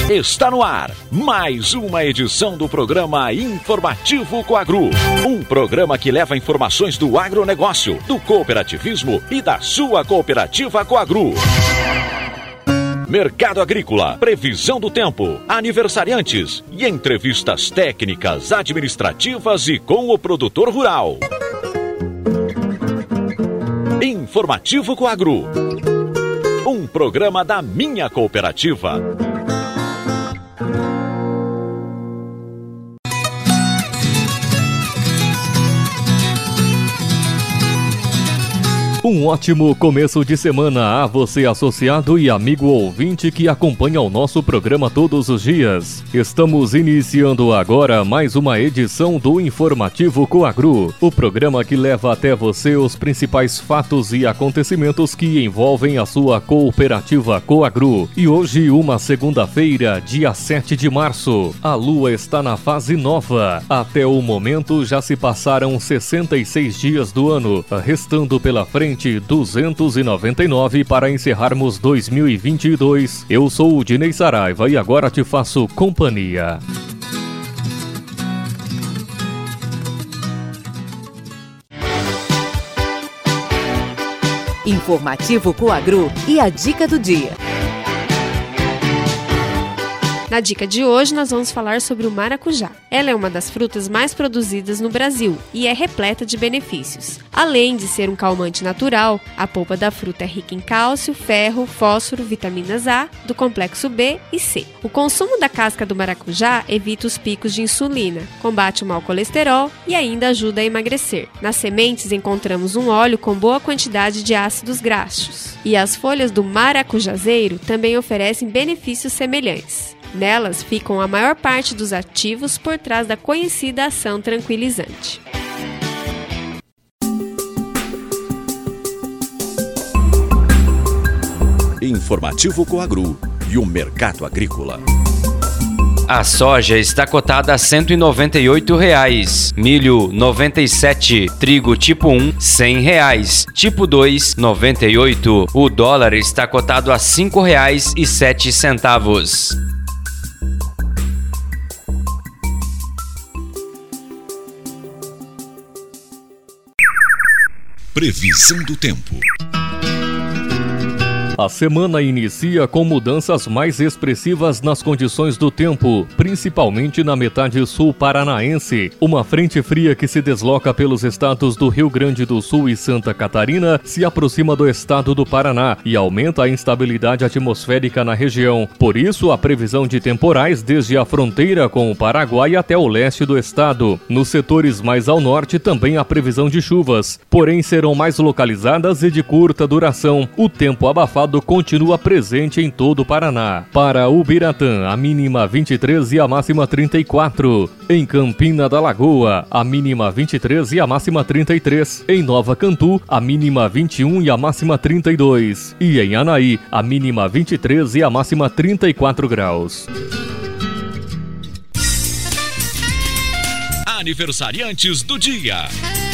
Está no ar mais uma edição do programa Informativo Coagro. Um programa que leva informações do agronegócio, do cooperativismo e da sua cooperativa Coagro. Mercado agrícola, previsão do tempo, aniversariantes e entrevistas técnicas, administrativas e com o produtor rural. Informativo Coagro. Um programa da minha cooperativa. Um ótimo começo de semana a você, associado e amigo ouvinte que acompanha o nosso programa todos os dias. Estamos iniciando agora mais uma edição do Informativo Coagro, o programa que leva até você os principais fatos e acontecimentos que envolvem a sua cooperativa Coagro. E hoje, uma segunda-feira, dia 7 de março, a lua está na fase nova. Até o momento já se passaram 66 dias do ano, restando pela frente 299 para encerrarmos 2022. Eu sou o Dinei Saraiva e agora te faço companhia. Informativo Coagro e a dica do dia. Na dica de hoje, nós vamos falar sobre o maracujá. Ela é uma das frutas mais produzidas no Brasil e é repleta de benefícios. Além de ser um calmante natural, a polpa da fruta é rica em cálcio, ferro, fósforo, vitaminas A, do complexo B e C. O consumo da casca do maracujá evita os picos de insulina, combate o mau colesterol e ainda ajuda a emagrecer. Nas sementes encontramos um óleo com boa quantidade de ácidos graxos. E as folhas do maracujazeiro também oferecem benefícios semelhantes. Nelas ficam a maior parte dos ativos por trás da conhecida ação tranquilizante. Informativo Coagro e o mercado agrícola. A soja está cotada a R$ 198,00, milho 97, trigo tipo 1 R$ 100, tipo 2 R$ 98. O dólar está cotado a R$ 5,07. Previsão do tempo. A semana inicia com mudanças mais expressivas nas condições do tempo, principalmente na metade sul paranaense. Uma frente fria que se desloca pelos estados do Rio Grande do Sul e Santa Catarina se aproxima do estado do Paraná e aumenta a instabilidade atmosférica na região. Por isso, a previsão de temporais desde a fronteira com o Paraguai até o leste do estado. Nos setores mais ao norte também há previsão de chuvas, porém serão mais localizadas e de curta duração. O tempo abafado continua presente em todo o Paraná. Para Ubiratã, a mínima 23 e a máxima 34. Em Campina da Lagoa, a mínima 23 e a máxima 33. Em Nova Cantu, a mínima 21 e a máxima 32. E em Anaí, a mínima 23 e a máxima 34 graus. Aniversariantes do dia.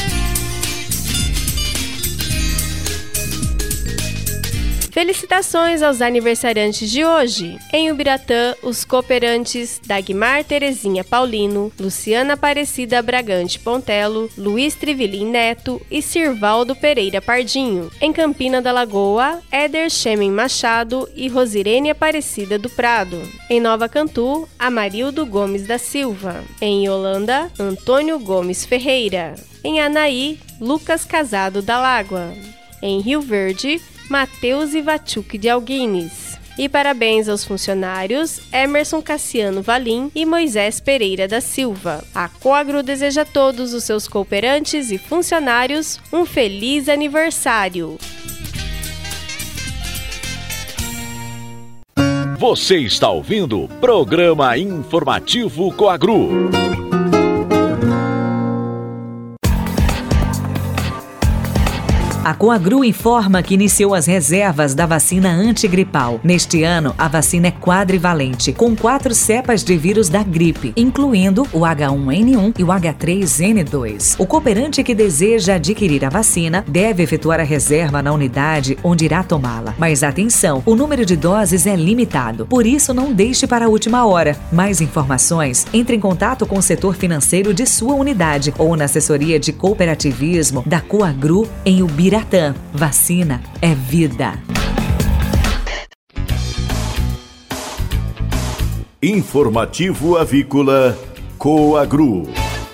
Felicitações aos aniversariantes de hoje. Em Ubiratã, os cooperantes Dagmar Terezinha Paulino, Luciana Aparecida Bragante Pontelo, Luiz Trivelin Neto e Sirvaldo Pereira Pardinho. Em Campina da Lagoa, Éder Chemen Machado e Rosirene Aparecida do Prado. Em Nova Cantu, Amarildo Gomes da Silva. Em Yolanda, Antônio Gomes Ferreira. Em Anaí, Lucas Casado da Lágua. Em Rio Verde, Matheus Ivachuk de Alguines. E parabéns aos funcionários Emerson Cassiano Valim e Moisés Pereira da Silva. A Coagro deseja a todos os seus cooperantes e funcionários um feliz aniversário. Você está ouvindo o programa Informativo Coagro. A Coagru informa que iniciou as reservas da vacina antigripal. Neste ano, a vacina é quadrivalente, com 4 cepas de vírus da gripe, incluindo o H1N1 e o H3N2. O cooperante que deseja adquirir a vacina deve efetuar a reserva na unidade onde irá tomá-la. Mas atenção, o número de doses é limitado, por isso não deixe para a última hora. Mais informações, entre em contato com o setor financeiro de sua unidade ou na assessoria de cooperativismo da Coagru em Ubiratã. Vacina é vida. Informativo Avícola Coagru.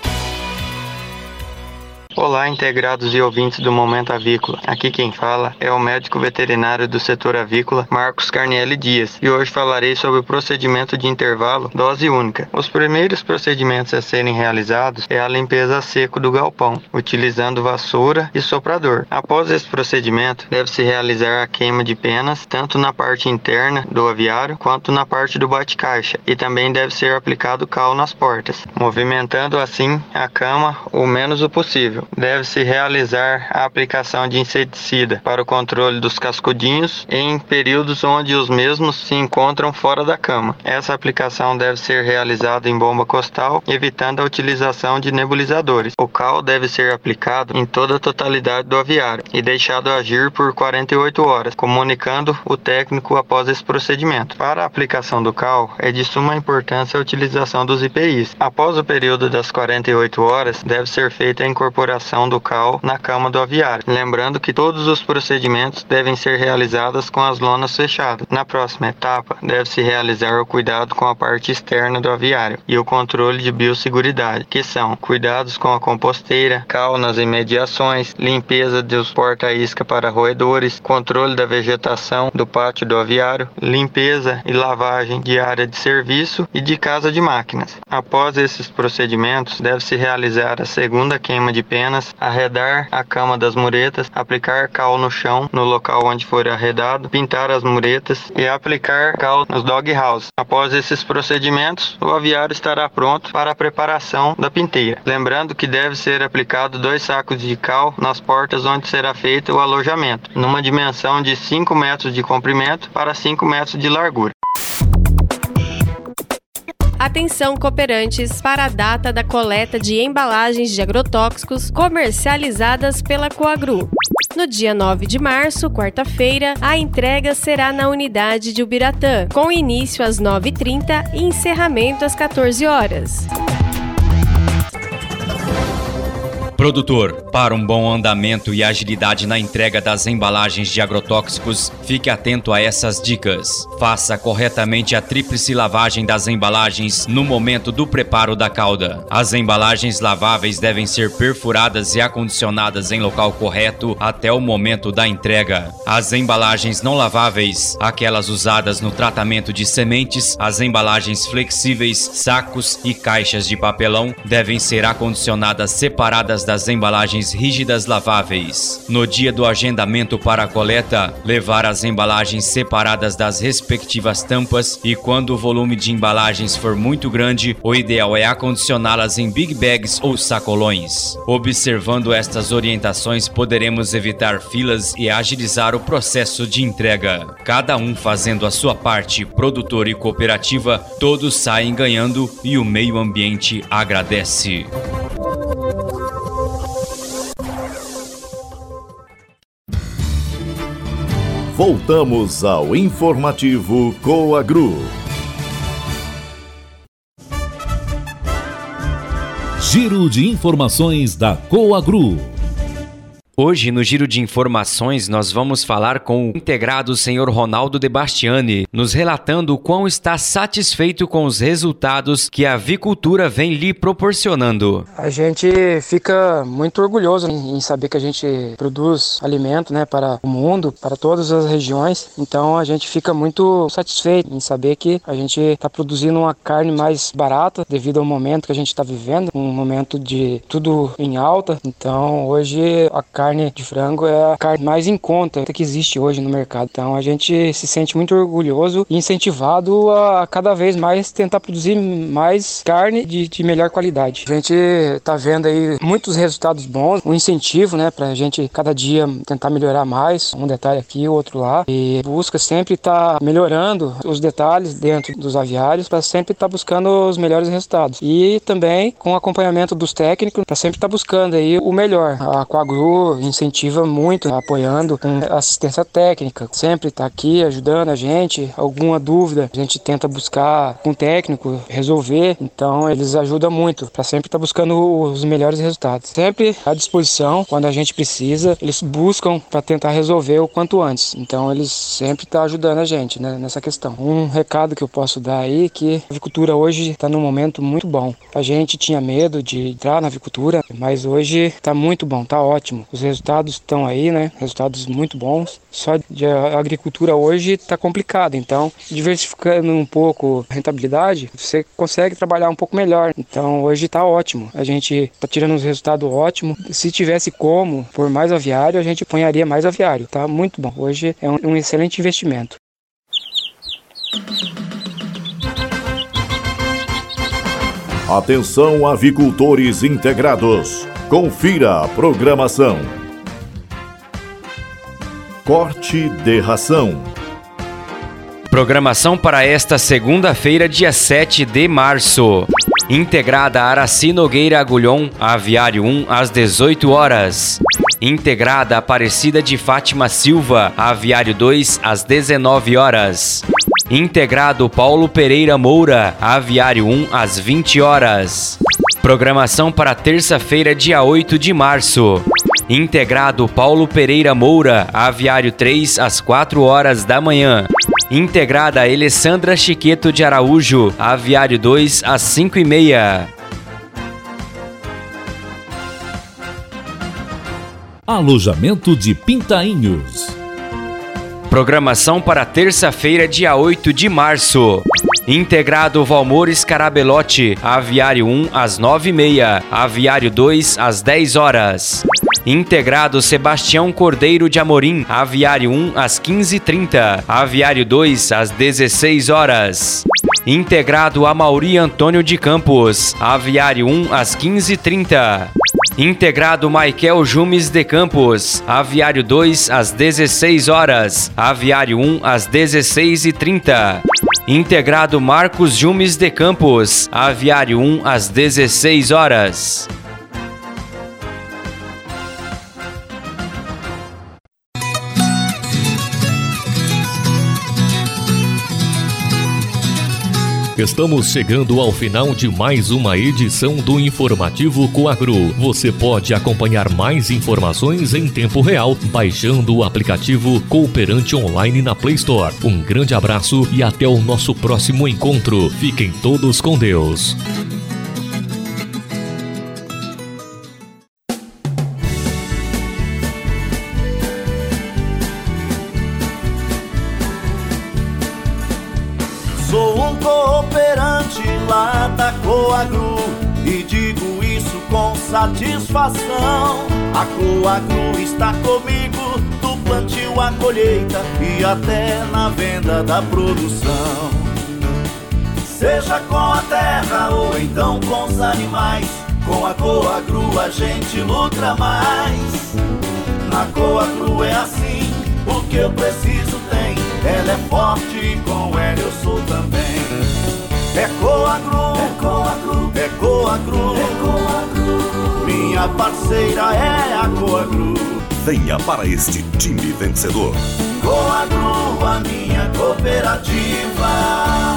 Olá, integrados e ouvintes do Momento Avícola. Aqui quem fala é o médico veterinário do setor avícola, Marcos Carnielli Dias, e hoje falarei sobre o procedimento de intervalo dose única. Os primeiros procedimentos a serem realizados é a limpeza a seco do galpão, utilizando vassoura e soprador. Após esse procedimento, deve-se realizar a queima de penas, tanto na parte interna do aviário, quanto na parte do bate-caixa, e também deve ser aplicado cal nas portas, movimentando assim a cama o menos o possível. Deve-se realizar a aplicação de inseticida para o controle dos cascudinhos em períodos onde os mesmos se encontram fora da cama. Essa aplicação deve ser realizada em bomba costal, evitando a utilização de nebulizadores. O cal deve ser aplicado em toda a totalidade do aviário e deixado agir por 48 horas, comunicando o técnico após esse procedimento. Para a aplicação do cal, é de suma importância a utilização dos EPIs. Após o período das 48 horas, deve ser feita a incorporação do cal na cama do aviário. Lembrando que todos os procedimentos devem ser realizados com as lonas fechadas. Na próxima etapa, deve-se realizar o cuidado com a parte externa do aviário e o controle de biosseguridade, que são cuidados com a composteira, cal nas imediações, limpeza dos porta-isca para roedores, controle da vegetação do pátio do aviário, limpeza e lavagem de área de serviço e de casa de máquinas. Após esses procedimentos, deve-se realizar a segunda queima de penas, arredar a cama das muretas, aplicar cal no chão, no local onde for arredado, pintar as muretas e aplicar cal nos dog house. Após esses procedimentos, o aviário estará pronto para a preparação da pinteira. Lembrando que deve ser aplicado 2 sacos de cal nas portas onde será feito o alojamento, numa dimensão de 5 metros de comprimento para 5 metros de largura. Atenção, cooperantes, para a data da coleta de embalagens de agrotóxicos comercializadas pela Coagru. No dia 9 de março, quarta-feira, a entrega será na unidade de Ubiratã, com início às 9h30 e encerramento às 14 horas. Produtor, para um bom andamento e agilidade na entrega das embalagens de agrotóxicos, fique atento a essas dicas. Faça corretamente a tríplice lavagem das embalagens no momento do preparo da calda. As embalagens laváveis devem ser perfuradas e acondicionadas em local correto até o momento da entrega. As embalagens não laváveis, aquelas usadas no tratamento de sementes, as embalagens flexíveis, sacos e caixas de papelão, devem ser acondicionadas separadas das embalagens rígidas laváveis. No dia do agendamento para a coleta, levar as embalagens separadas das respectivas tampas e quando o volume de embalagens for muito grande, o ideal é acondicioná-las em big bags ou sacolões. Observando estas orientações, poderemos evitar filas e agilizar o processo de entrega. Cada um fazendo a sua parte, produtor e cooperativa, todos saem ganhando e o meio ambiente agradece. Voltamos ao informativo Coagru. Giro de informações da Coagru. Hoje, no Giro de Informações, nós vamos falar com o integrado senhor Ronaldo De Bastiani, nos relatando o quão está satisfeito com os resultados que a avicultura vem lhe proporcionando. A gente fica muito orgulhoso em saber que a gente produz alimento, né, para o mundo, para todas as regiões. Então a gente fica muito satisfeito em saber que a gente está produzindo uma carne mais barata devido ao momento que a gente está vivendo, um momento de tudo em alta. Então hoje a carne carne de frango é a carne mais em conta que existe hoje no mercado. Então a gente se sente muito orgulhoso e incentivado a cada vez mais tentar produzir mais carne de melhor qualidade. A gente está vendo aí muitos resultados bons, um incentivo, né, pra gente cada dia tentar melhorar mais, um detalhe aqui, outro lá, e busca sempre estar melhorando os detalhes dentro dos aviários para sempre estar buscando os melhores resultados. E também com o acompanhamento dos técnicos, para sempre estar buscando aí o melhor. A Coagru incentiva muito, apoiando com assistência técnica, sempre está aqui ajudando a gente. Alguma dúvida, a gente tenta buscar com o técnico, resolver. Então eles ajudam muito para sempre estar buscando os melhores resultados. Sempre à disposição, quando a gente precisa, eles buscam para tentar resolver o quanto antes. Então eles sempre estão ajudando a gente, né, nessa questão. Um recado que eu posso dar aí é que a avicultura hoje está num momento muito bom. A gente tinha medo de entrar na avicultura, mas hoje está muito bom, está ótimo. Os resultados estão aí, né? Resultados muito bons. Só de a agricultura hoje está complicado, então diversificando um pouco a rentabilidade, você consegue trabalhar um pouco melhor. Então hoje está ótimo. A gente está tirando uns resultados ótimos. Se tivesse como por mais aviário, a gente ponharia mais aviário. Está muito bom. Hoje é um excelente investimento. Atenção, avicultores integrados. Confira a programação. Corte de ração. Programação para esta segunda-feira, dia 7 de março. Integrada Araci Nogueira Agulhon, Aviário 1, às 18 horas. Integrada Aparecida de Fátima Silva, Aviário 2, às 19 horas. Integrado Paulo Pereira Moura, Aviário 1, às 20 horas. Programação para terça-feira, dia 8 de março. Integrado Paulo Pereira Moura, Aviário 3, às 4 horas da manhã. Integrada Alessandra Chiqueto de Araújo, Aviário 2, às 5h30. Alojamento de Pintainhos. Programação para terça-feira, dia 8 de março. Integrado Valmor Scarabelotti, Aviário 1, às 9h30. Aviário 2, às 10 horas. Integrado Sebastião Cordeiro de Amorim, Aviário 1, às 15h30. Aviário 2, às 16 horas. Integrado Amauri Antônio de Campos, Aviário 1, às 15h30. Integrado Maikel Jumes de Campos, Aviário 2, às 16 horas. Aviário 1, às 16h30. Integrado Marcos Jumes de Campos, Aviário 1, às 16 horas. Estamos chegando ao final de mais uma edição do Informativo Coagru. Você pode acompanhar mais informações em tempo real baixando o aplicativo Cooperante Online na Play Store. Um grande abraço e até o nosso próximo encontro. Fiquem todos com Deus. Sou um cooperante lá da Coagru e digo isso com satisfação. A Coagru está comigo do plantio à colheita e até na venda da produção. Seja com a terra ou então com os animais, com a Coagru a gente lucra mais. Na Coagru é assim, o que eu preciso tem. Ela é forte e com ela eu sou também. É Coagru, é Coagru, é Coagru, é Coagru. Minha parceira é a Coagru. Venha para este time vencedor. Coagru, a minha cooperativa.